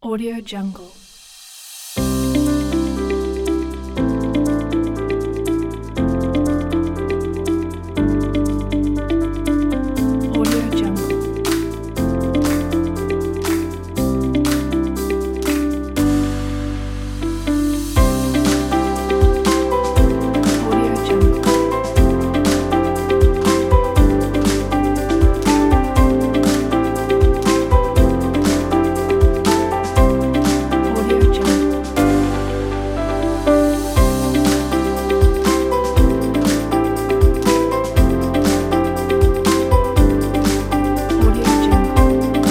Audio Jungle. Audio Jungle. Audio Jungle. Audio Jungle. Audio Jungle.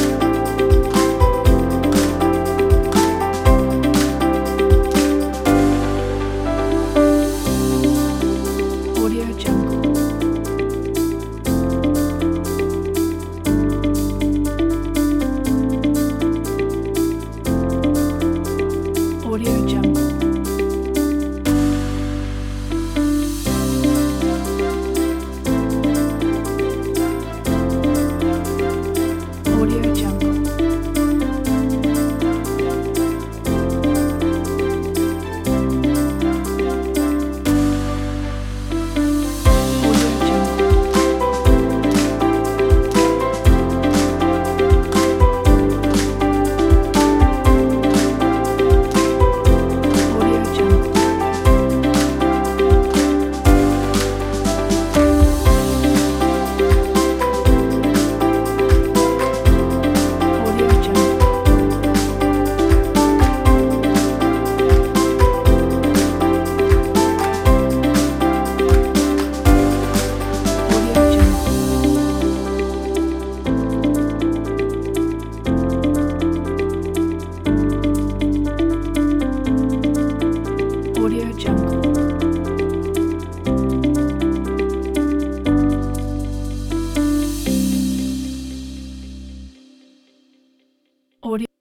Audio Jungle. Audio Jungle. Audio Jungle. Audio Jungle. Audio Jungle. Audio Jungle. Audio Jungle. Audio Jungle. Audio